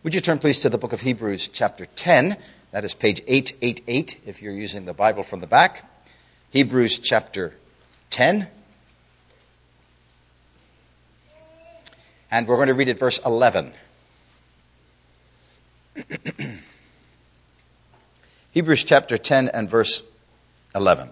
Would you turn, please, to the book of Hebrews, chapter 10. That is page 888, if you're using the Bible from the back. Hebrews, chapter 10. And we're going to read at verse 11. Hebrews, chapter 10 and verse 11.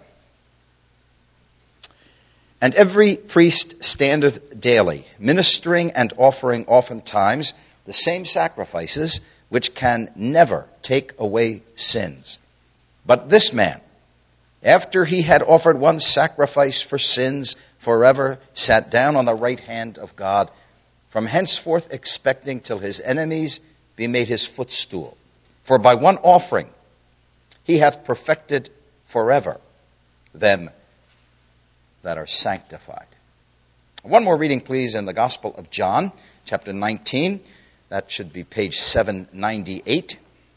And every priest standeth daily, ministering and offering oftentimes the same sacrifices, which can never take away sins. But this man, after he had offered one sacrifice for sins forever, sat down on the right hand of God, from henceforth expecting till his enemies be made his footstool. For by one offering he hath perfected forever them that are sanctified. One more reading, please, in the Gospel of John, chapter 19. That should be page 798.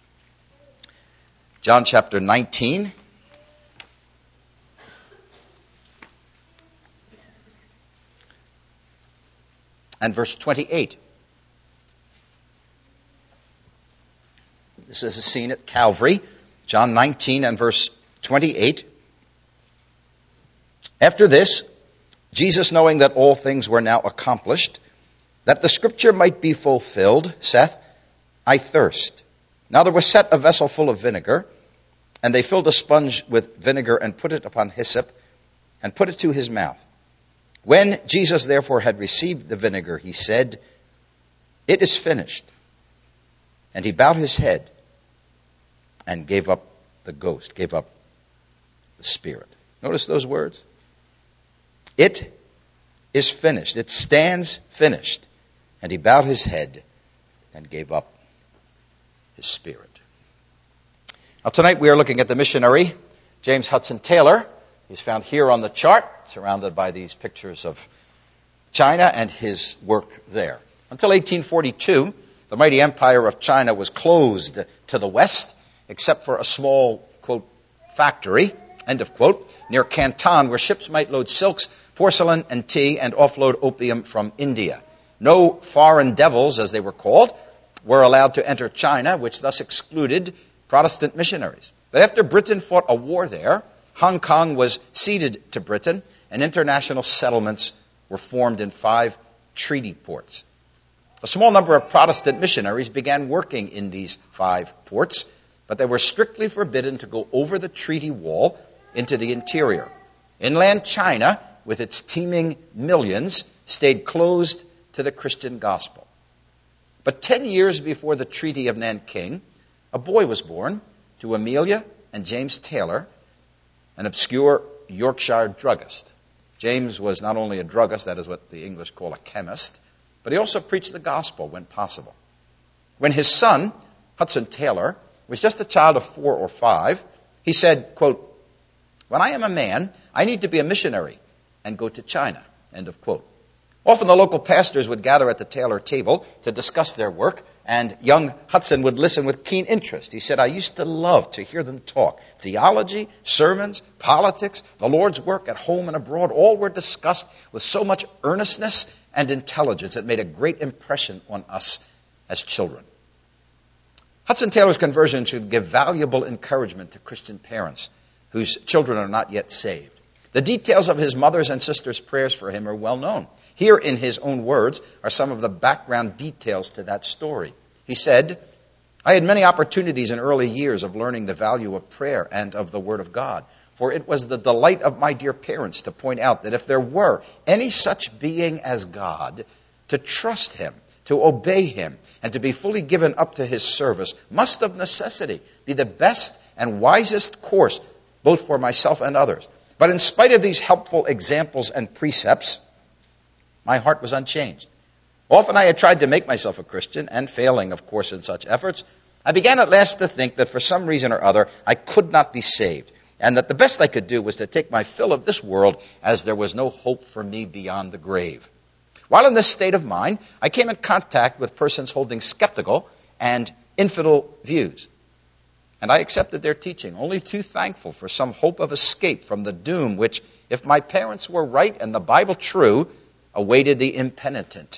John chapter 19. And verse 28. This is a scene at Calvary. John 19 and verse 28. After this, Jesus, knowing that all things were now accomplished, that the scripture might be fulfilled, saith, I thirst. Now there was set a vessel full of vinegar, and they filled a sponge with vinegar and put it upon hyssop, and put it to his mouth. When Jesus therefore had received the vinegar, he said, It is finished. And he bowed his head and gave up the ghost, gave up the spirit. Notice those words. It is finished. It stands finished. And he bowed his head and gave up his spirit. Now tonight we are looking at the missionary, James Hudson Taylor. He's found here on the chart, surrounded by these pictures of China and his work there. Until 1842, the mighty empire of China was closed to the west, except for a small, quote, factory, end of quote, near Canton, where ships might load silks, porcelain, and tea, and offload opium from India. No foreign devils, as they were called, were allowed to enter China, which thus excluded Protestant missionaries. But after Britain fought a war there, Hong Kong was ceded to Britain, and international settlements were formed in 5 treaty ports. A small number of Protestant missionaries began working in these 5 ports, but they were strictly forbidden to go over the treaty wall into the interior. Inland China, with its teeming millions, stayed closed to the Christian gospel. But 10 years before the Treaty of Nanking, a boy was born to Amelia and James Taylor, an obscure Yorkshire druggist. James was not only a druggist, that is what the English call a chemist, but he also preached the gospel when possible. When his son, Hudson Taylor, was just a child of 4 or 5, he said, quote, When I am a man, I need to be a missionary and go to China, end of quote. Often the local pastors would gather at the Taylor table to discuss their work, and young Hudson would listen with keen interest. He said, I used to love to hear them talk. Theology, sermons, politics, the Lord's work at home and abroad, all were discussed with so much earnestness and intelligence. It made a great impression on us as children. Hudson Taylor's conversion should give valuable encouragement to Christian parents whose children are not yet saved. The details of his mother's and sister's prayers for him are well known. Here, in his own words, are some of the background details to that story. He said, I had many opportunities in early years of learning the value of prayer and of the Word of God, for it was the delight of my dear parents to point out that if there were any such being as God, to trust him, to obey him, and to be fully given up to his service must of necessity be the best and wisest course, both for myself and others. But in spite of these helpful examples and precepts, my heart was unchanged. Often I had tried to make myself a Christian, and failing, of course, in such efforts, I began at last to think that for some reason or other I could not be saved, and that the best I could do was to take my fill of this world, as there was no hope for me beyond the grave. While in this state of mind, I came in contact with persons holding skeptical and infidel views. And I accepted their teaching, only too thankful for some hope of escape from the doom which, if my parents were right and the Bible true, awaited the impenitent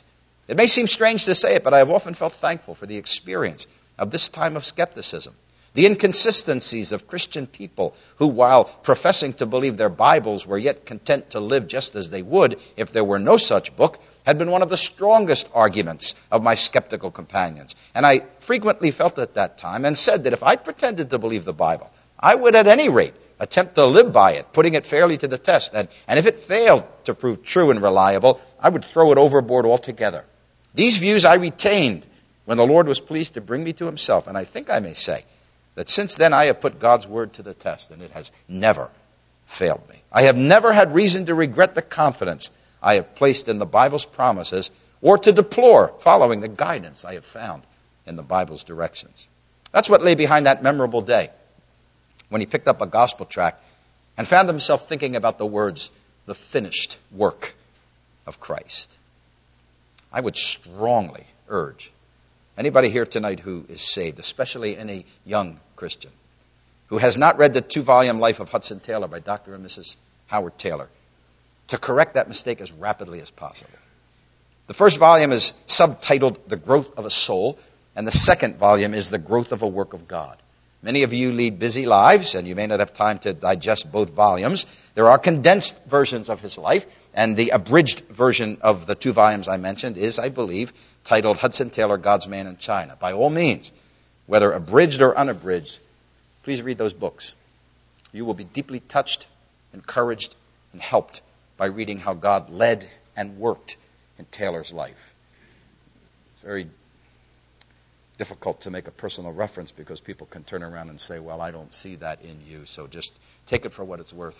It may seem strange to say it, but I have often felt thankful for the experience of this time of skepticism. The inconsistencies of Christian people who, while professing to believe their Bibles, were yet content to live just as they would if there were no such book, had been one of the strongest arguments of my skeptical companions. And I frequently felt at that time and said that if I pretended to believe the Bible, I would at any rate attempt to live by it, putting it fairly to the test. And if it failed to prove true and reliable, I would throw it overboard altogether. These views I retained when the Lord was pleased to bring me to himself. And I think I may say that since then I have put God's word to the test, and it has never failed me. I have never had reason to regret the confidence I have placed in the Bible's promises or to deplore following the guidance I have found in the Bible's directions. That's what lay behind that memorable day when he picked up a gospel tract and found himself thinking about the words, the finished work of Christ. I would strongly urge anybody here tonight who is saved, especially any young Christian, who has not read the 2-volume Life of Hudson Taylor by Dr. and Mrs. Howard Taylor, to correct that mistake as rapidly as possible. The first volume is subtitled The Growth of a Soul, and the second volume is The Growth of a Work of God. Many of you lead busy lives, and you may not have time to digest both volumes. There are condensed versions of his life, and the abridged version of the 2 volumes I mentioned is, I believe, titled Hudson Taylor, God's Man in China. By all means, whether abridged or unabridged, please read those books. You will be deeply touched, encouraged, and helped by reading how God led and worked in Taylor's life. It's very difficult to make a personal reference because people can turn around and say, well, I don't see that in you, so just take it for what it's worth.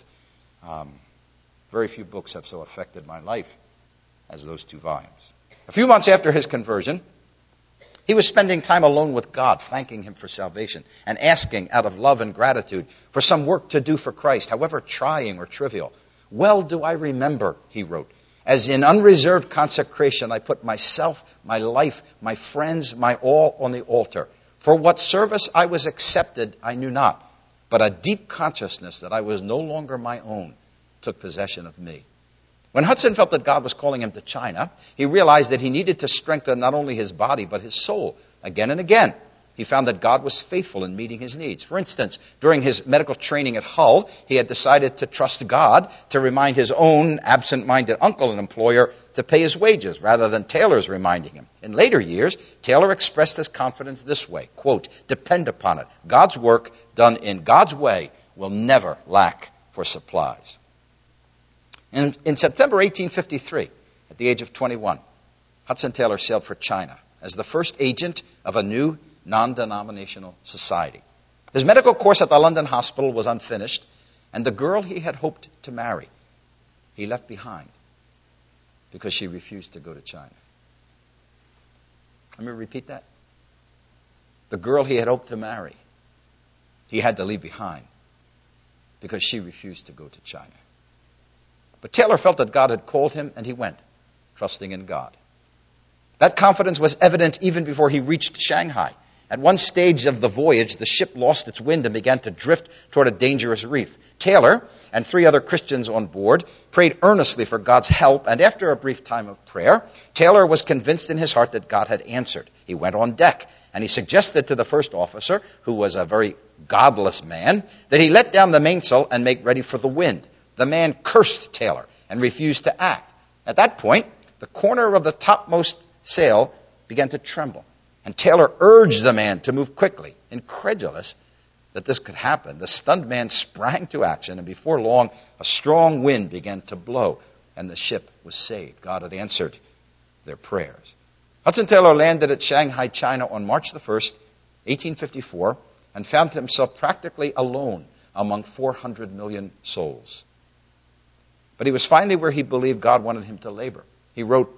Very few books have so affected my life as those 2 volumes. A few months after his conversion, he was spending time alone with God, thanking him for salvation and asking out of love and gratitude for some work to do for Christ, however trying or trivial. Well do I remember, he wrote, as in unreserved consecration I put myself, my life, my friends, my all on the altar. For what service I was accepted I knew not, but a deep consciousness that I was no longer my own took possession of me. When Hudson felt that God was calling him to China, he realized that he needed to strengthen not only his body, but his soul. Again and again, he found that God was faithful in meeting his needs. For instance, during his medical training at Hull, he had decided to trust God to remind his own absent-minded uncle and employer to pay his wages, rather than Taylor's reminding him. In later years, Taylor expressed his confidence this way, quote, depend upon it, God's work done in God's way will never lack for supplies. In September 1853, at the age of 21, Hudson Taylor sailed for China as the first agent of a new non-denominational society. His medical course at the London hospital was unfinished, and the girl he had hoped to marry, he left behind because she refused to go to China. Let me repeat that. The girl he had hoped to marry, he had to leave behind because she refused to go to China. But Taylor felt that God had called him, and he went, trusting in God. That confidence was evident even before he reached Shanghai. At one stage of the voyage, the ship lost its wind and began to drift toward a dangerous reef. Taylor and 3 other Christians on board prayed earnestly for God's help, and after a brief time of prayer, Taylor was convinced in his heart that God had answered. He went on deck, and he suggested to the first officer, who was a very godless man, that he let down the mainsail and make ready for the wind. The man cursed Taylor and refused to act. At that point, the corner of the topmost sail began to tremble, and Taylor urged the man to move quickly. Incredulous that this could happen, the stunned man sprang to action, and before long, a strong wind began to blow, and the ship was saved. God had answered their prayers. Hudson Taylor landed at Shanghai, China on March the 1st, 1854, and found himself practically alone among 400 million souls. But he was finally where he believed God wanted him to labor. He wrote,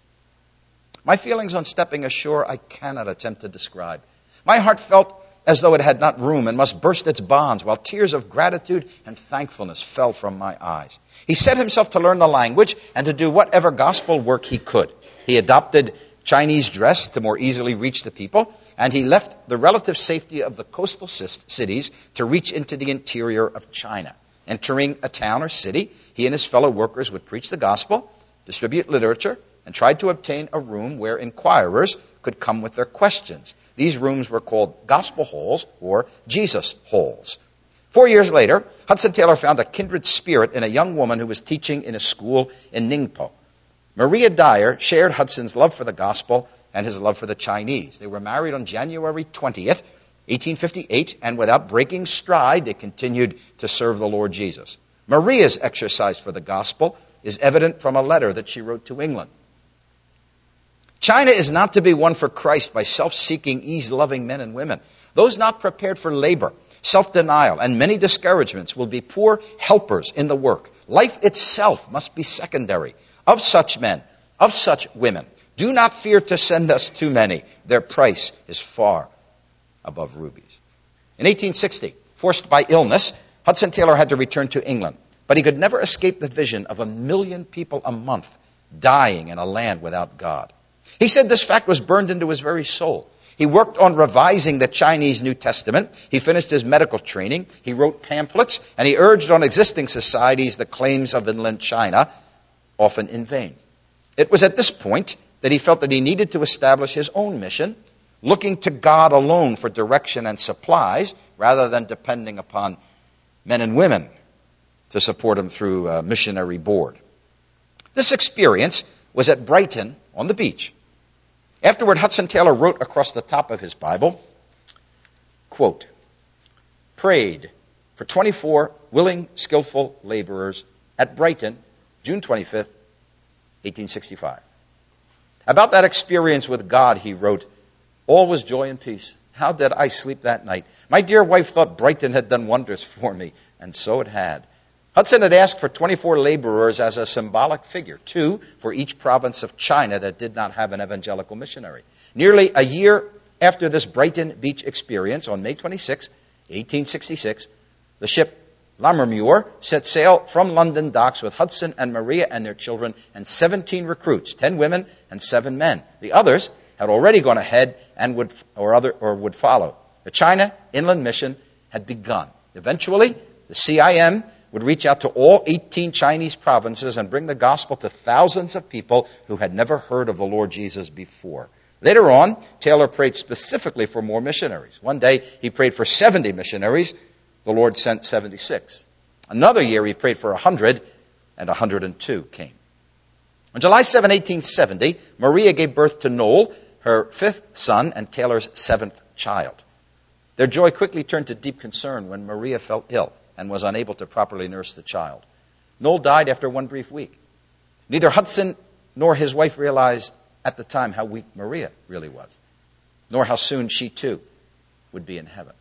my feelings on stepping ashore I cannot attempt to describe. My heart felt as though it had not room and must burst its bonds, while tears of gratitude and thankfulness fell from my eyes. He set himself to learn the language and to do whatever gospel work he could. He adopted Chinese dress to more easily reach the people, and he left the relative safety of the coastal cities to reach into the interior of China. Entering a town or city, he and his fellow workers would preach the gospel, distribute literature, and tried to obtain a room where inquirers could come with their questions. These rooms were called gospel halls or Jesus halls. 4 years later, Hudson Taylor found a kindred spirit in a young woman who was teaching in a school in Ningpo. Maria Dyer shared Hudson's love for the gospel and his love for the Chinese. They were married on January 20th, 1858, and without breaking stride, they continued to serve the Lord Jesus. Maria's exercise for the gospel is evident from a letter that she wrote to England. China is not to be won for Christ by self-seeking, ease-loving men and women. Those not prepared for labor, self-denial, and many discouragements will be poor helpers in the work. Life itself must be secondary. Of such men, of such women, do not fear to send us too many. Their price is far above rubies. In 1860, forced by illness, Hudson Taylor had to return to England, but he could never escape the vision of 1 million people a month dying in a land without God. He said this fact was burned into his very soul. He worked on revising the Chinese New Testament. He finished his medical training. He wrote pamphlets, and he urged on existing societies the claims of inland China, often in vain. It was at this point that he felt that he needed to establish his own mission, looking to God alone for direction and supplies, rather than depending upon men and women to support him through a missionary board. This experience was at Brighton on the beach. Afterward, Hudson Taylor wrote across the top of his Bible, quote, prayed for 24 willing, skillful laborers at Brighton, June 25th, 1865. About that experience with God, he wrote, all was joy and peace. How did I sleep that night? My dear wife thought Brighton had done wonders for me, and so it had. Hudson had asked for 24 laborers as a symbolic figure, 2 for each province of China that did not have an evangelical missionary. Nearly a year after this Brighton Beach experience, on May 26, 1866, the ship Lammermuir set sail from London docks with Hudson and Maria and their children and 17 recruits, 10 women and 7 men. The others had already gone ahead and would follow. The China Inland Mission had begun. Eventually, the CIM would reach out to all 18 Chinese provinces and bring the gospel to thousands of people who had never heard of the Lord Jesus before. Later on, Taylor prayed specifically for more missionaries. One day, he prayed for 70 missionaries. The Lord sent 76. Another year, he prayed for 100, and 102 came. On July 7, 1870, Maria gave birth to Noel, her 5th son and Taylor's 7th child. Their joy quickly turned to deep concern when Maria fell ill and was unable to properly nurse the child. Noel died after 1 brief week. Neither Hudson nor his wife realized at the time how weak Maria really was, nor how soon she too would be in heaven.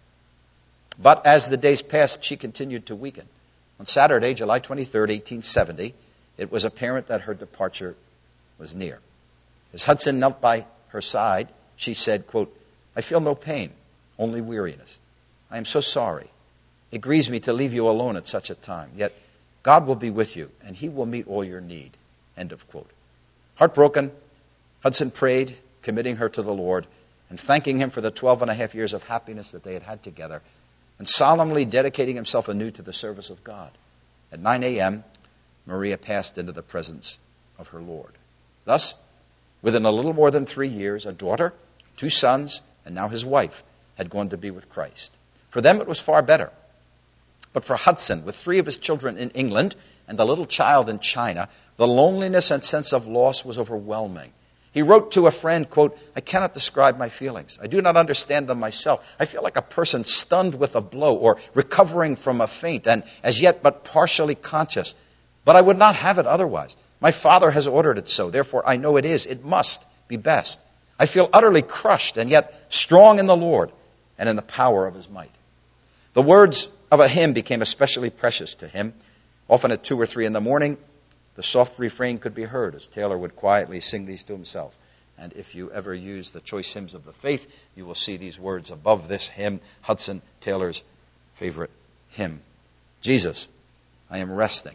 But as the days passed, she continued to weaken. On Saturday, July 23, 1870, it was apparent that her departure was near. As Hudson knelt by her side, she said, quote, I feel no pain, only weariness. I am so sorry. It grieves me to leave you alone at such a time. Yet God will be with you, and he will meet all your need. End of quote. Heartbroken, Hudson prayed, committing her to the Lord, and thanking him for the 12 and a half years of happiness that they had had together, and solemnly dedicating himself anew to the service of God. At 9 a.m., Maria passed into the presence of her Lord. Thus, within a little more than 3 years, a daughter, 2 sons, and now his wife had gone to be with Christ. For them, it was far better. But for Hudson, with 3 of his children in England and a little child in China, the loneliness and sense of loss was overwhelming. He wrote to a friend, quote, I cannot describe my feelings. I do not understand them myself. I feel like a person stunned with a blow or recovering from a faint and as yet but partially conscious. But I would not have it otherwise. My Father has ordered it so. Therefore, I know it is. It must be best. I feel utterly crushed and yet strong in the Lord and in the power of his might. The words of a hymn became especially precious to him. Often at 2 or 3 in the morning, the soft refrain could be heard as Taylor would quietly sing these to himself. And if you ever use the choice hymns of the faith, you will see these words above this hymn, Hudson Taylor's favorite hymn. Jesus, I am resting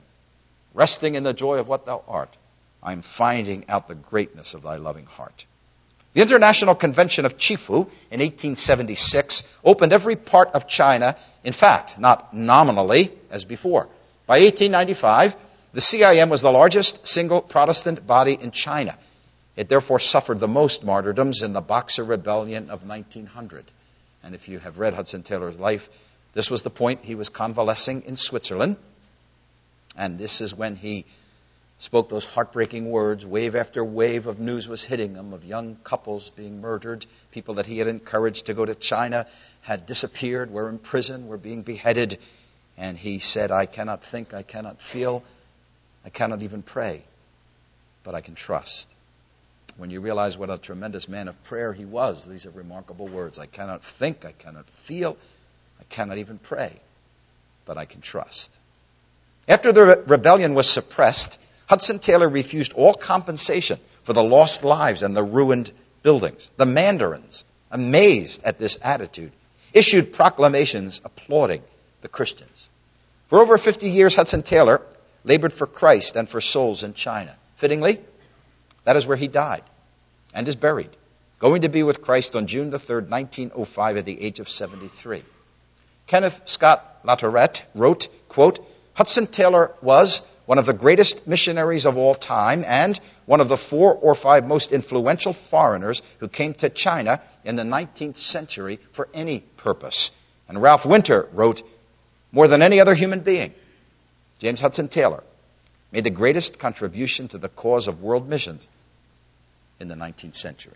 in the joy of what thou art. I am finding out the greatness of thy loving heart. The International Convention of Chifu in 1876 opened every part of China, in fact, not nominally as before. By 1895, the CIM was the largest single Protestant body in China. It therefore suffered the most martyrdoms in the Boxer Rebellion of 1900. And if you have read Hudson Taylor's life, this was the point. He was convalescing in Switzerland. And this is when he spoke those heartbreaking words. Wave after wave of news was hitting him of young couples being murdered. People that he had encouraged to go to China had disappeared, were in prison, were being beheaded. And he said, I cannot think, I cannot feel, I cannot even pray, but I can trust. When you realize what a tremendous man of prayer he was, these are remarkable words. I cannot think, I cannot feel, I cannot even pray, but I can trust. After the rebellion was suppressed, Hudson Taylor refused all compensation for the lost lives and the ruined buildings. The mandarins, amazed at this attitude, issued proclamations applauding the Christians. For over 50 years, Hudson Taylor labored for Christ and for souls in China. Fittingly, that is where he died and is buried, going to be with Christ on June the 3rd, 1905, at the age of 73. Kenneth Scott Latourette wrote, quote, Hudson Taylor was one of the greatest missionaries of all time and one of the 4 or 5 most influential foreigners who came to China in the 19th century for any purpose. And Ralph Winter wrote, more than any other human being, James Hudson Taylor made the greatest contribution to the cause of world missions in the 19th century.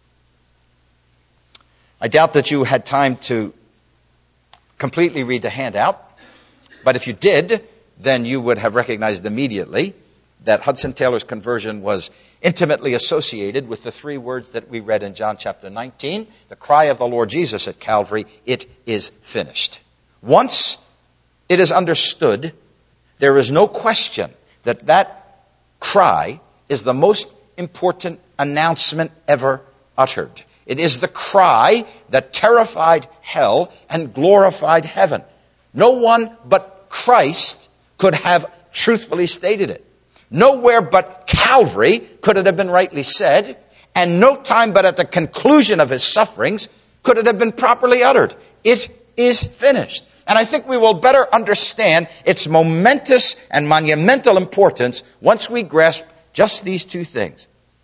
I doubt that you had time to completely read the handout, but if you did, then you would have recognized immediately that Hudson Taylor's conversion was intimately associated with the 3 words that we read in John chapter 19, the cry of the Lord Jesus at Calvary, it is finished. Once it is understood, there is no question that that cry is the most important announcement ever uttered. It is the cry that terrified hell and glorified heaven. No one but Christ could have truthfully stated it. Nowhere but Calvary could it have been rightly said, and no time but at the conclusion of his sufferings could it have been properly uttered. It is finished. And I think we will better understand its momentous and monumental importance once we grasp just these 2 things.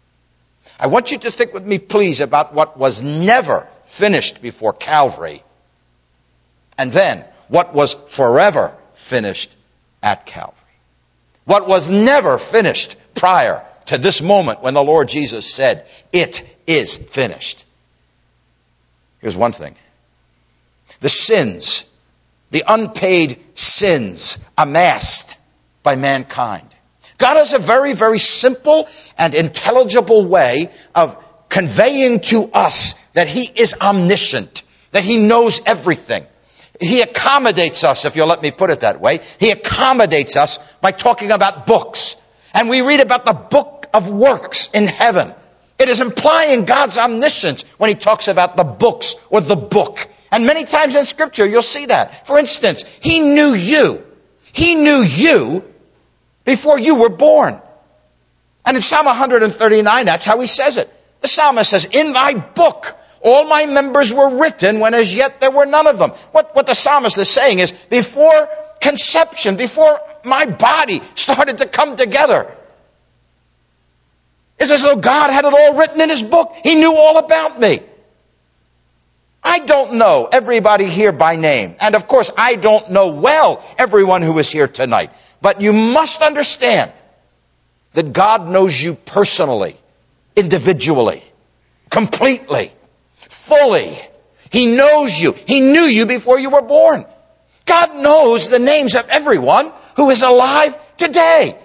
I want you to think with me, please, about what was never finished before Calvary, and then what was forever finished at Calvary. What was never finished prior to this moment when the Lord Jesus said, it is finished. Here's one thing. The sins, the unpaid sins amassed by mankind. God has a very, very simple and intelligible way of conveying to us that He is omniscient, that He knows everything. He accommodates us, if you'll let me put it that way. He accommodates us by talking about books. And we read about the book of works in heaven. It is implying God's omniscience when He talks about the books or the book. And many times in Scripture you'll see that. For instance, He knew you. He knew you before you were born. And in Psalm 139, that's how he says it. The psalmist says, in thy book all my members were written when as yet there were none of them. What the psalmist is saying is, before conception, before my body started to come together, it's as though God had it all written in His book. He knew all about me. I don't know everybody here by name. And of course, I don't know well everyone who is here tonight. But you must understand that God knows you personally, individually, completely, fully. He knows you. He knew you before you were born. God knows the names of everyone who is alive today.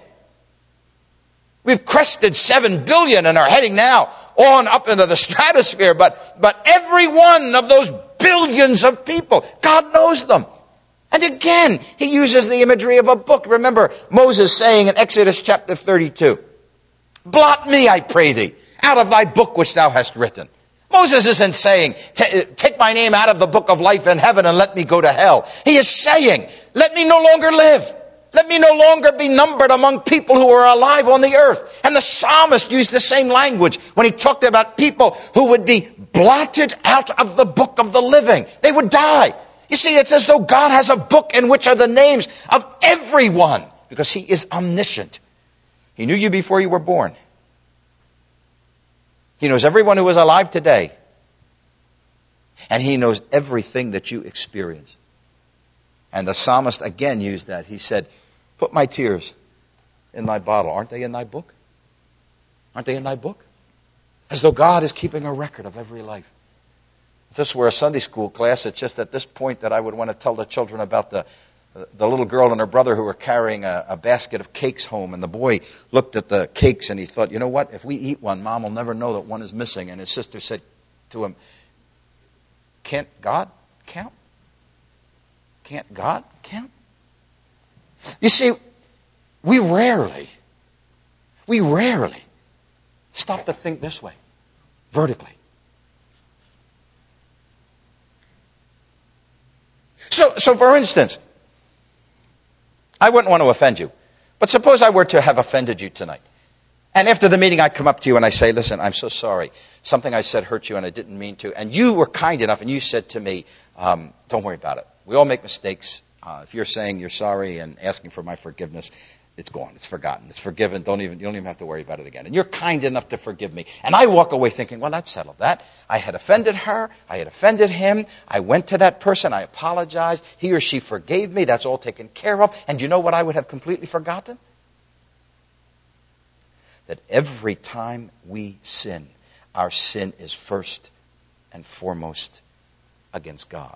We've crested 7 billion and are heading now on up into the stratosphere. But every one of those billions of people, God knows them. And again, He uses the imagery of a book. Remember Moses saying in Exodus chapter 32, blot me, I pray thee, out of thy book which thou hast written. Moses isn't saying, take my name out of the book of life in heaven and let me go to hell. He is saying, let me no longer live. Let me no longer be numbered among people who are alive on the earth. And the psalmist used the same language when he talked about people who would be blotted out of the book of the living. They would die. You see, it's as though God has a book in which are the names of everyone, because He is omniscient. He knew you before you were born. He knows everyone who is alive today. And he knows everything that you experience. And the psalmist again used that. He said, put my tears in thy bottle. Aren't they in thy book? Aren't they in thy book? As though God is keeping a record of every life. If this were a Sunday school class, it's just at this point that I would want to tell the children about the little girl and her brother who were carrying a basket of cakes home. And the boy looked at the cakes and he thought, you know what? If we eat one, Mom will never know that one is missing. And his sister said to him, can't God count? Can't God count? You see, we rarely stop to think this way, vertically. So for instance, I wouldn't want to offend you, but suppose I were to have offended you tonight. And after the meeting, I come up to you and I say, listen, I'm so sorry. Something I said hurt you and I didn't mean to. And you were kind enough and you said to me, don't worry about it. We all make mistakes. If you're saying you're sorry and asking for my forgiveness, it's gone. It's forgotten. It's forgiven. You don't even have to worry about it again. And you're kind enough to forgive me. And I walk away thinking, well, that settled that. I had offended her. I had offended him. I went to that person. I apologized. He or she forgave me. That's all taken care of. And you know what I would have completely forgotten? That every time we sin, our sin is first and foremost against God.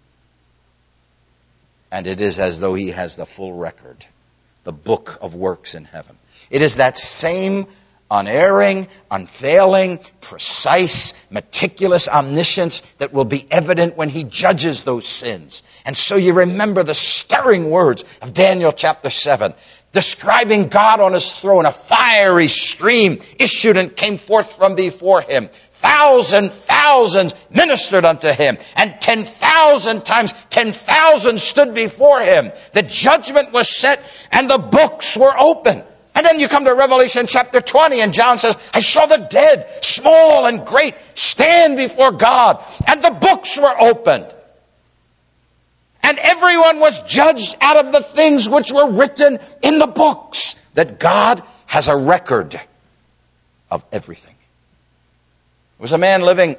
And it is as though he has the full record, the book of works in heaven. It is that same unerring, unfailing, precise, meticulous omniscience that will be evident when he judges those sins. And so you remember the stirring words of Daniel chapter 7, describing God on his throne. A fiery stream issued and came forth from before him. Thousands ministered unto him, and 10,000 times 10,000 stood before him. The judgment was set, and the books were open. And then you come to Revelation chapter 20, and John says, I saw the dead, small and great, stand before God, and the books were opened. And everyone was judged out of the things which were written in the books. That God has a record of everything. There was a man living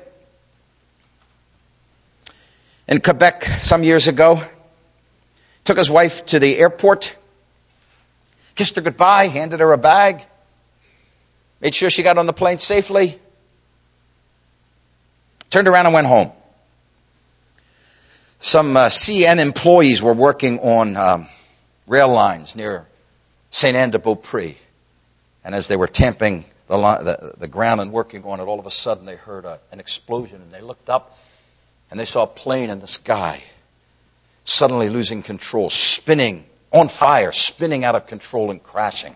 in Quebec some years ago. Took his wife to the airport, kissed her goodbye, handed her a bag, made sure she got on the plane safely, turned around and went home. Some CN employees were working on rail lines near Saint-Anne-de-Beaupré. And as they were tamping the ground and working on it, all of a sudden they heard an explosion. And they looked up and they saw a plane in the sky, suddenly losing control, spinning, on fire, spinning out of control and crashing.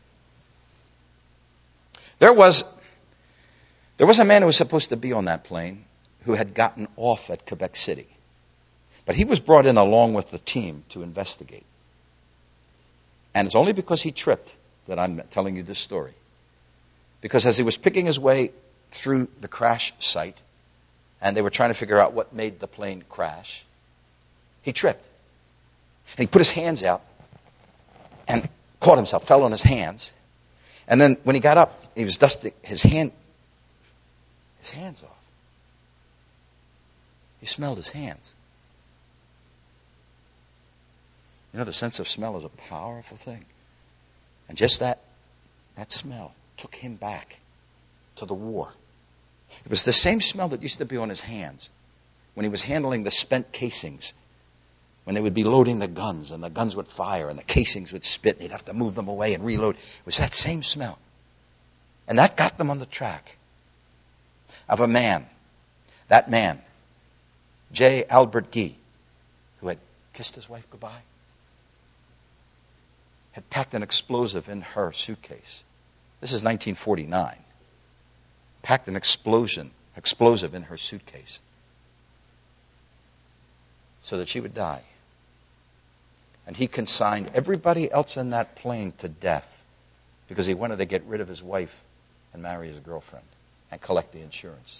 There was a man who was supposed to be on that plane who had gotten off at Quebec City. But he was brought in along with the team to investigate. And it's only because he tripped that I'm telling you this story. Because as he was picking his way through the crash site, and they were trying to figure out what made the plane crash, he tripped. And he put his hands out and caught himself, fell on his hands. And then when he got up, he was dusting his hands off. He smelled his hands. You know, the sense of smell is a powerful thing. And just that smell took him back to the war. It was the same smell that used to be on his hands when he was handling the spent casings, when they would be loading the guns, and the guns would fire, and the casings would spit, and he'd have to move them away and reload. It was that same smell. And that got them on the track of a man, that man, J. Albert Guy, who had kissed his wife goodbye, had packed an explosive in her suitcase. This is 1949. Packed an explosive in her suitcase so that she would die. And he consigned everybody else in that plane to death because he wanted to get rid of his wife and marry his girlfriend and collect the insurance.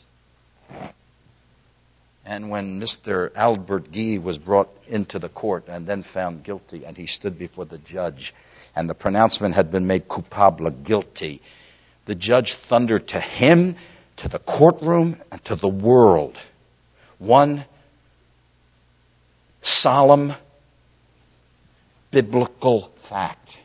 And when Mr. Albert Guy was brought into the court and then found guilty, and he stood before the judge, and the pronouncement had been made coupable, guilty, the judge thundered to him to the courtroom and to the world one solemn biblical fact.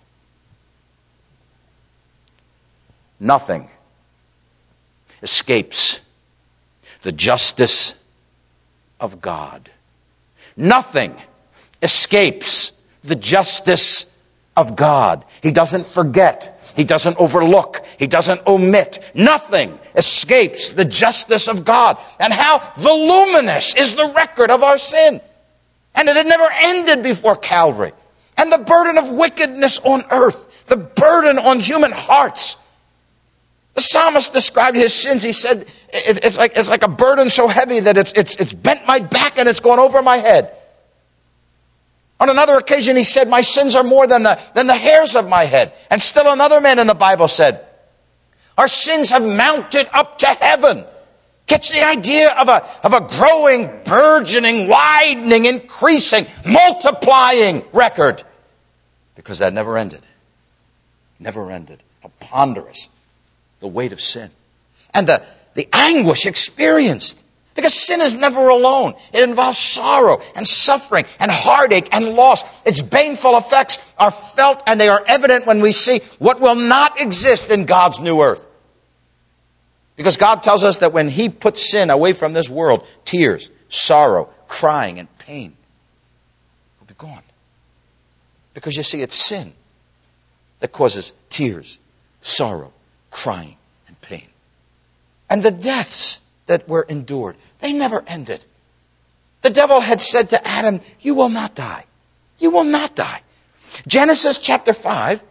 Nothing escapes the justice of God. Nothing escapes the justice of God. He doesn't forget. He doesn't overlook. He doesn't omit. Nothing escapes the justice of God. And how voluminous is the record of our sin. And it had never ended before Calvary. And the burden of wickedness on earth. The burden on human hearts. The psalmist described his sins. He said, it's like a burden so heavy that it's bent my back and it's gone over my head. On another occasion, he said, my sins are more than the hairs of my head. And still another man in the Bible said, our sins have mounted up to heaven. Gets the idea of a growing, burgeoning, widening, increasing, multiplying record. Because that never ended. Never ended. How ponderous the weight of sin. And the anguish experienced. Because sin is never alone. It involves sorrow and suffering and heartache and loss. Its baneful effects are felt and they are evident when we see what will not exist in God's new earth. Because God tells us that when He puts sin away from this world, tears, sorrow, crying, and pain will be gone. Because you see, it's sin that causes tears, sorrow, crying, and pain. And the deaths that were endured, they never ended. The devil had said to Adam, you will not die. You will not die. Genesis chapter 5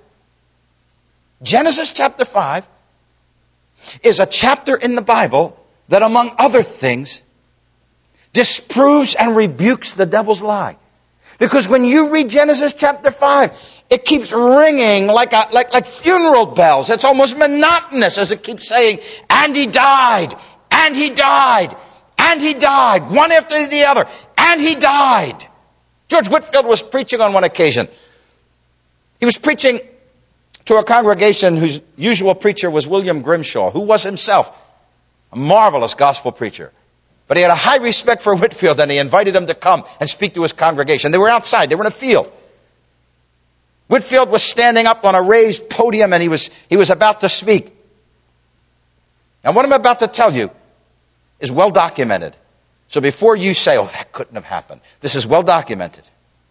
is a chapter in the Bible that, among other things, disproves and rebukes the devil's lie. Because when you read Genesis chapter 5, it keeps ringing like funeral bells. It's almost monotonous as it keeps saying, and he died, and he died, and he died, one after the other, and he died. George Whitefield was preaching on one occasion. He was preaching to a congregation whose usual preacher was William Grimshaw, who was himself a marvelous gospel preacher. But he had a high respect for Whitefield, and he invited him to come and speak to his congregation. They were outside. They were in a field. Whitefield was standing up on a raised podium, and he was about to speak. And what I'm about to tell you is well documented. So before you say, oh, that couldn't have happened, this is well documented.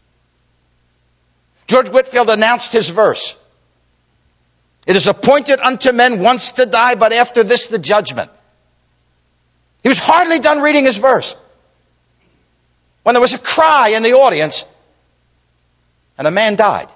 George Whitefield announced his verse. It is appointed unto men once to die, but after this the judgment. He was hardly done reading his verse when there was a cry in the audience and a man died.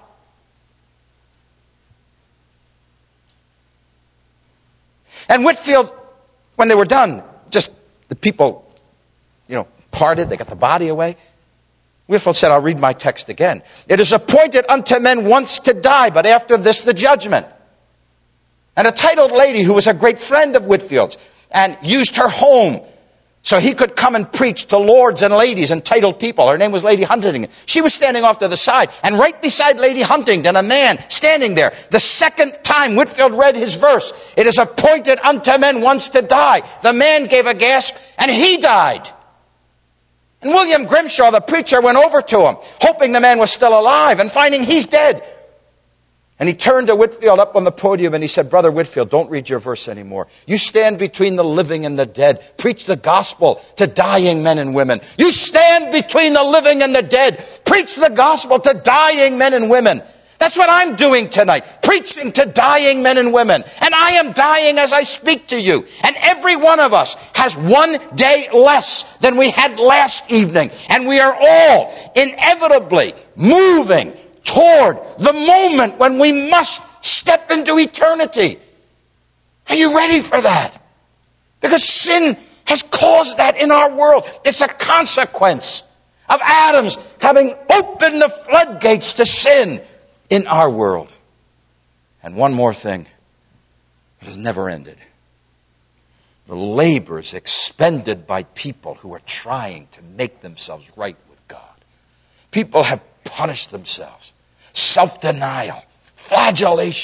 And Whitefield, when they were done, just the people, parted, they got the body away. Whitefield said, I'll read my text again. It is appointed unto men once to die, but after this the judgment. And a titled lady who was a great friend of Whitefield's and used her home so he could come and preach to lords and ladies and titled people. Her name was Lady Huntington. She was standing off to the side, and right beside Lady Huntington, a man standing there. The second time Whitefield read his verse, it is appointed unto men once to die. The man gave a gasp, and he died. And William Grimshaw, the preacher, went over to him, hoping the man was still alive, and finding he's dead. And he turned to Whitefield up on the podium and he said, Brother Whitefield, don't read your verse anymore. You stand between the living and the dead. Preach the gospel to dying men and women. You stand between the living and the dead. Preach the gospel to dying men and women. That's what I'm doing tonight. Preaching to dying men and women. And I am dying as I speak to you. And every one of us has one day less than we had last evening. And we are all inevitably moving toward the moment when we must step into eternity. Are you ready for that? Because sin has caused that in our world. It's a consequence of Adam's having opened the floodgates to sin in our world. And one more thing. It has never ended. The labors expended by people who are trying to make themselves right with God. People have punished themselves. Self-denial, flagellation,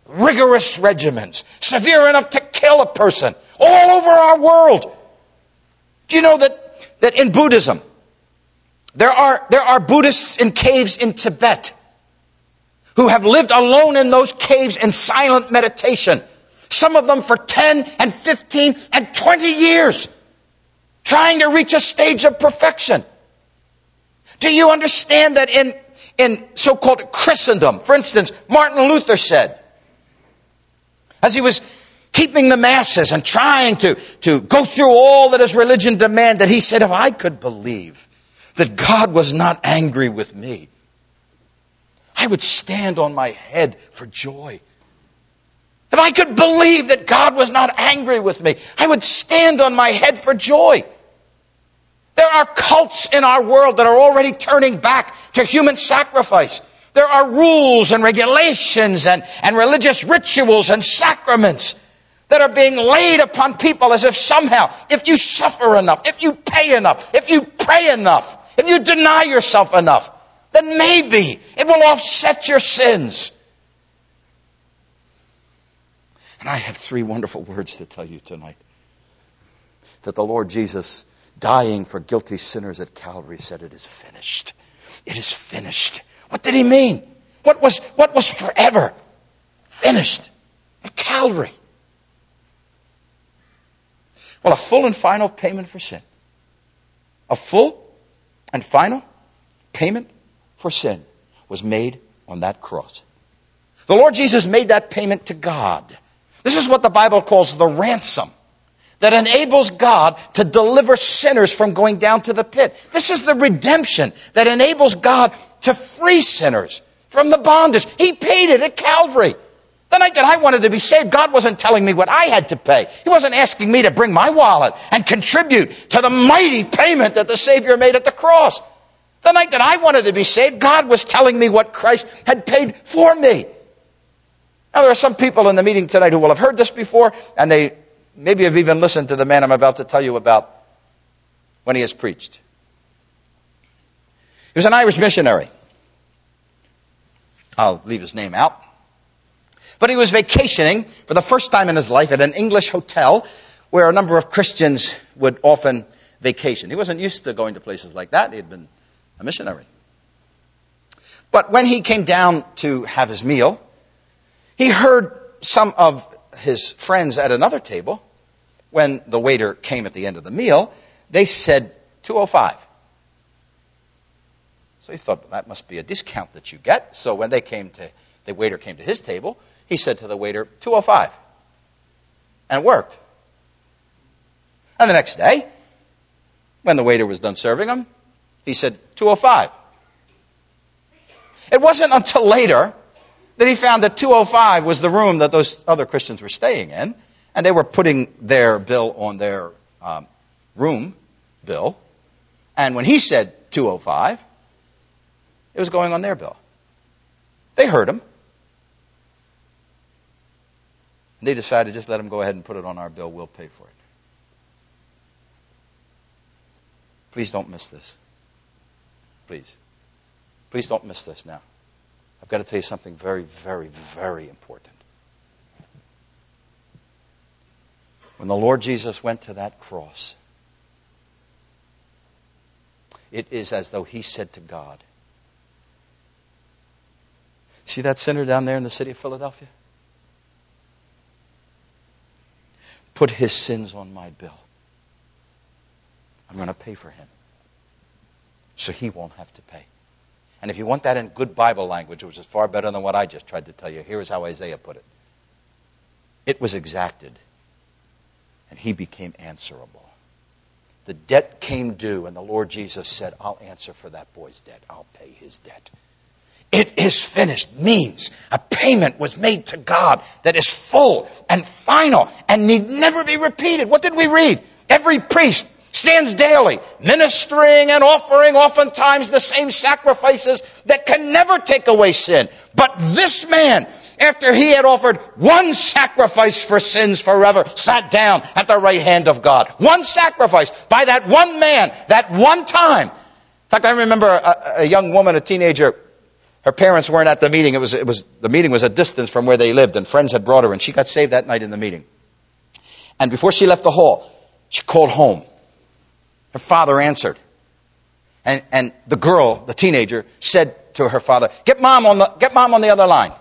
rigorous regimens, severe enough to kill a person, all over our world. Do you know that in Buddhism, there are Buddhists in caves in Tibet who have lived alone in those caves in silent meditation, some of them for 10 and 15 and 20 years, trying to reach a stage of perfection. Do you understand that in so-called Christendom, for instance, Martin Luther said, as he was keeping the masses and trying to go through all that his religion demanded, he said, if I could believe that God was not angry with me, I would stand on my head for joy. If I could believe that God was not angry with me, I would stand on my head for joy. There are cults in our world that are already turning back to human sacrifice. There are rules and regulations and religious rituals and sacraments that are being laid upon people as if somehow, if you suffer enough, if you pay enough, if you pray enough, if you deny yourself enough, then maybe it will offset your sins. And I have 3 wonderful words to tell you tonight. That the Lord Jesus, dying for guilty sinners at Calvary, said, it is finished. It is finished. What did he mean? What was forever finished at Calvary? Well, a full and final payment for sin. A full and final payment for sin was made on that cross. The Lord Jesus made that payment to God. This is what the Bible calls the ransom that enables God to deliver sinners from going down to the pit. This is the redemption that enables God to free sinners from the bondage. He paid it at Calvary. The night that I wanted to be saved, God wasn't telling me what I had to pay. He wasn't asking me to bring my wallet and contribute to the mighty payment that the Savior made at the cross. The night that I wanted to be saved, God was telling me what Christ had paid for me. Now, there are some people in the meeting tonight who will have heard this before, and they maybe have even listened to the man I'm about to tell you about when he has preached. He was an Irish missionary. I'll leave his name out. But he was vacationing for the first time in his life at an English hotel where a number of Christians would often vacation. He wasn't used to going to places like that. He had been a missionary. But when he came down to have his meal, he heard some of his friends at another table, when the waiter came at the end of the meal, they said, 205. So he thought, well, that must be a discount that you get. So when the waiter came to his table, he said to the waiter, 205. And it worked. And the next day, when the waiter was done serving him, he said, 205. It wasn't until later that he found that 205 was the room that those other Christians were staying in, and they were putting their bill on their room bill. And when he said 205, it was going on their bill. They heard him. And they decided, just let him go ahead and put it on our bill. We'll pay for it. Please don't miss this. Please. Please don't miss this now. I've got to tell you something very, very, very important. When the Lord Jesus went to that cross, it is as though he said to God, see that sinner down there in the city of Philadelphia? Put his sins on my bill. I'm going to pay for him, so he won't have to pay. And if you want that in good Bible language, which is far better than what I just tried to tell you, here is how Isaiah put it. It was exacted, and he became answerable. The debt came due, and the Lord Jesus said, I'll answer for that boy's debt. I'll pay his debt. It is finished means a payment was made to God that is full and final and need never be repeated. What did we read? Every priest stands daily, ministering and offering oftentimes the same sacrifices that can never take away sin. But this man, after he had offered one sacrifice for sins forever, sat down at the right hand of God. One sacrifice by that one man, that one time. In fact, I remember a young woman, a teenager, Her parents weren't at the meeting. The meeting was a distance from where they lived, and friends had brought her, and she got saved that night in the meeting. And before she left the hall, she called home. Her father answered. And the girl, the teenager, said to her father, get mom on the other line.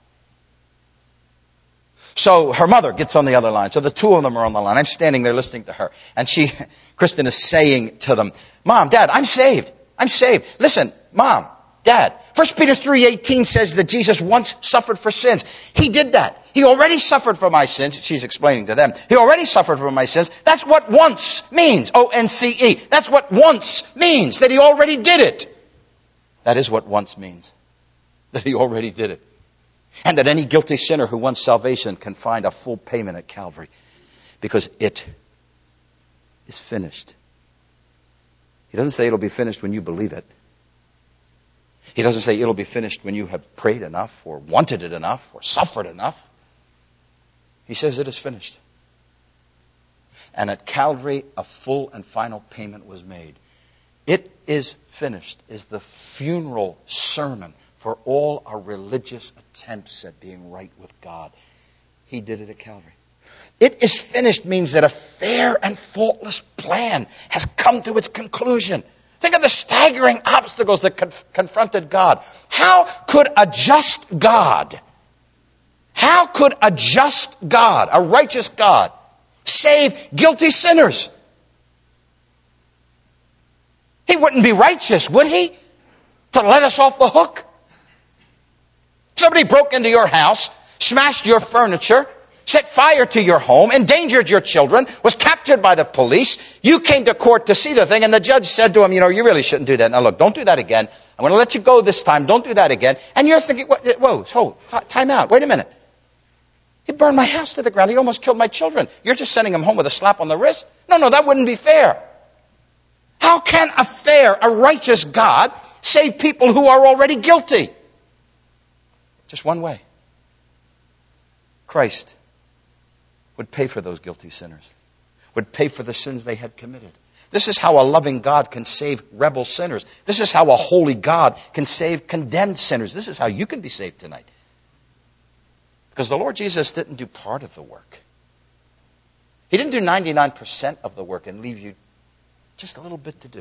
So her mother gets on the other line. So the two of them are on the line. I'm standing there listening to her. And Kristen is saying to them, Mom, Dad, I'm saved. I'm saved. Listen, Mom, Dad, 1 Peter 3:18 says that Jesus once suffered for sins. He did that. He already suffered for my sins. She's explaining to them. He already suffered for my sins. That's what once means. O-N-C-E. That's what once means. That he already did it. That is what once means. That he already did it. And that any guilty sinner who wants salvation can find a full payment at Calvary. Because it is finished. He doesn't say it'll be finished when you believe it. He doesn't say it'll be finished when you have prayed enough or wanted it enough or suffered enough. He says it is finished. And at Calvary, a full and final payment was made. It is finished is the funeral sermon for all our religious attempts at being right with God. He did it at Calvary. It is finished means that a fair and faultless plan has come to its conclusion. Think of the staggering obstacles that confronted God. How could a just God, a righteous God, save guilty sinners? He wouldn't be righteous, would he? To let us off the hook? Somebody broke into your house, smashed your furniture, set fire to your home, endangered your children, was captured by the police. You came to court to see the thing, and the judge said to him, you really shouldn't do that. Now look, don't do that again. I'm going to let you go this time. Don't do that again. And you're thinking, time out. Wait a minute. He burned my house to the ground. He almost killed my children. You're just sending him home with a slap on the wrist? No, that wouldn't be fair. How can a righteous God save people who are already guilty? Just one way. Christ would pay for those guilty sinners, would pay for the sins they had committed. This is how a loving God can save rebel sinners. This is how a holy God can save condemned sinners. This is how you can be saved tonight. Because the Lord Jesus didn't do part of the work. He didn't do 99% of the work and leave you just a little bit to do.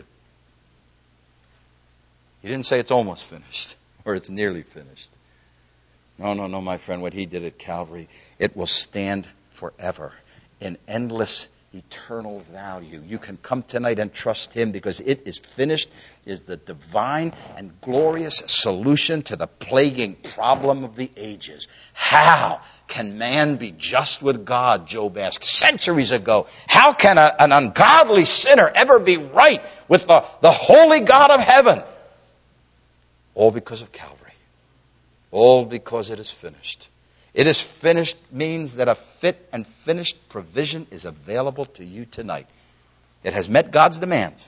He didn't say it's almost finished or it's nearly finished. No, my friend. What he did at Calvary, it will stand forever in endless, eternal value. You can come tonight and trust him because it is finished, is the divine and glorious solution to the plaguing problem of the ages. How can man be just with God, Job asked centuries ago. How can an ungodly sinner ever be right with the holy God of heaven? All because of Calvary. All because it is finished. It is finished means that a fit and finished provision is available to you tonight. It has met God's demands.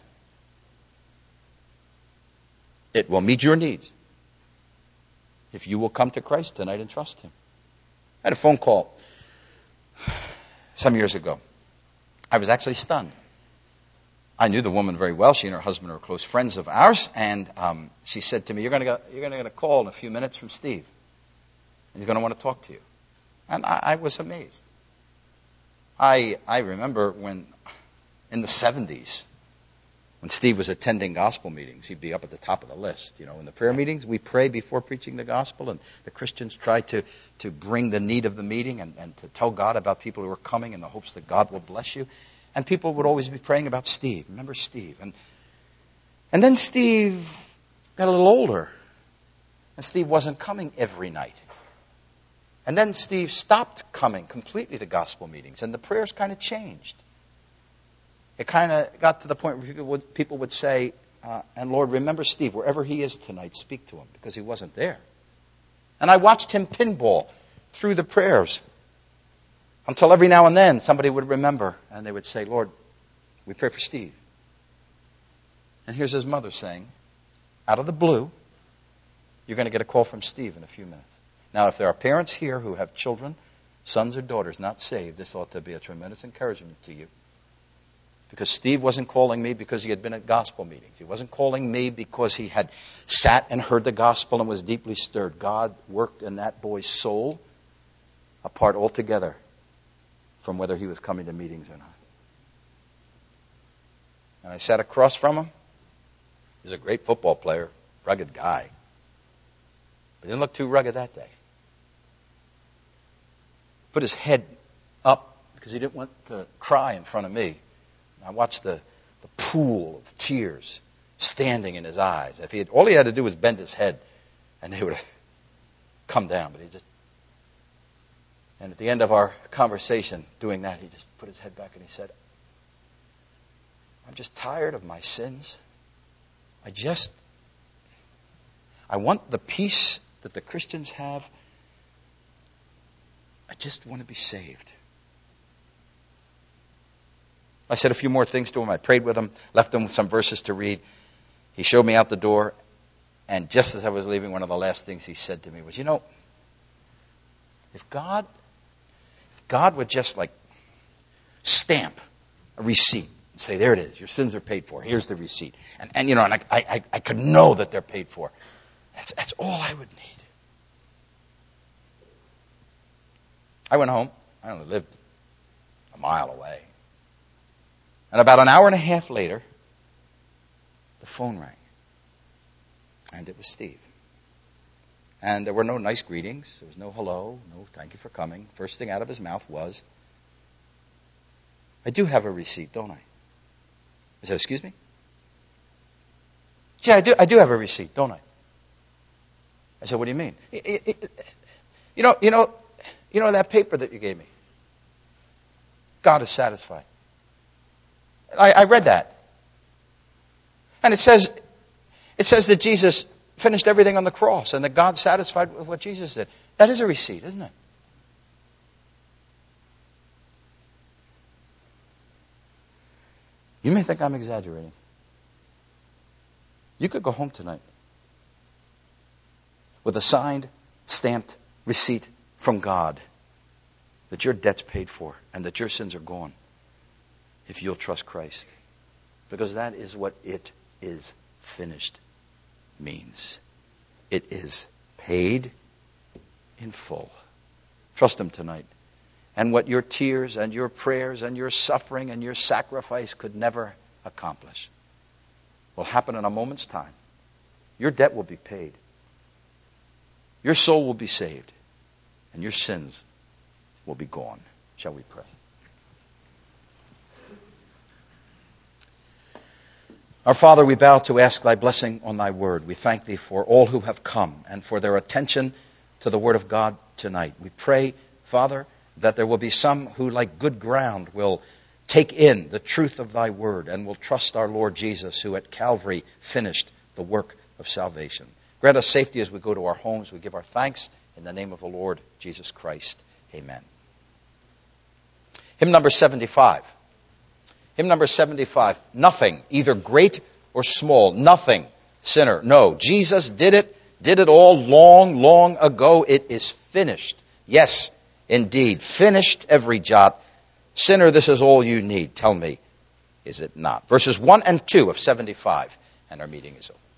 It will meet your needs if you will come to Christ tonight and trust him. I had a phone call some years ago. I was actually stunned. I knew the woman very well. She and her husband are close friends of ours. And she said to me, you're going to get a call in a few minutes from Steve. He's going to want to talk to you. And I was amazed. I remember when, in the 70s, when Steve was attending gospel meetings, he'd be up at the top of the list. In the prayer meetings, we pray before preaching the gospel, and the Christians try to bring the need of the meeting and to tell God about people who are coming in the hopes that God will bless you. And people would always be praying about Steve. Remember Steve? And then Steve got a little older. And Steve wasn't coming every night. And then Steve stopped coming completely to gospel meetings. And the prayers kind of changed. It kind of got to the point where people would say, and Lord, remember Steve, wherever he is tonight, speak to him. Because he wasn't there. And I watched him pinball through the prayers. Until every now and then somebody would remember and they would say, Lord, we pray for Steve. And here's his mother saying, out of the blue, you're going to get a call from Steve in a few minutes. Now, if there are parents here who have children, sons or daughters not saved, this ought to be a tremendous encouragement to you. Because Steve wasn't calling me because he had been at gospel meetings. He wasn't calling me because he had sat and heard the gospel and was deeply stirred. God worked in that boy's soul apart altogether from whether he was coming to meetings or not. And I sat across from him. He was a great football player, rugged guy. But he didn't look too rugged that day. Put his head up because he didn't want to cry in front of me. I watched the pool of tears standing in his eyes. All he had to do was bend his head, and they would have come down. But and at the end of our conversation doing that, he just put his head back and he said, I'm just tired of my sins. I want the peace that the Christians have. I just want to be saved. I said a few more things to him. I prayed with him, left him with some verses to read. He showed me out the door, and just as I was leaving, one of the last things he said to me was, if God would just stamp a receipt and say, there it is, your sins are paid for, here's the receipt. And I could know that they're paid for. That's all I would need. I went home. I only lived a mile away. And about an hour and a half later, the phone rang. And it was Steve. And there were no nice greetings. There was no hello, no thank you for coming. First thing out of his mouth was, I do have a receipt, don't I? I said, excuse me? Yeah, I do have a receipt, don't I? I said, what do you mean? You know that paper that you gave me? God is satisfied. I read that. And it says that Jesus finished everything on the cross and that God's satisfied with what Jesus did. That is a receipt, isn't it? You may think I'm exaggerating. You could go home tonight with a signed, stamped receipt from God that your debt's paid for and that your sins are gone if you'll trust Christ. Because that is what it is finished means. It is paid in full. Trust Him tonight. And what your tears and your prayers and your suffering and your sacrifice could never accomplish will happen in a moment's time. Your debt will be paid. Your soul will be saved. And your sins will be gone. Shall we pray? Our Father, we bow to ask Thy blessing on Thy word. We thank Thee for all who have come and for their attention to the word of God tonight. We pray, Father, that there will be some who, like good ground, will take in the truth of Thy word and will trust our Lord Jesus, who at Calvary finished the work of salvation. Grant us safety as we go to our homes. We give our thanks in the name of the Lord Jesus Christ. Amen. Hymn number 75. Hymn number 75. Nothing, either great or small. Nothing, sinner. No, Jesus did it all long, long ago. It is finished. Yes, indeed. Finished every jot. Sinner, this is all you need. Tell me, is it not? Verses 1 and 2 of 75. And our meeting is over.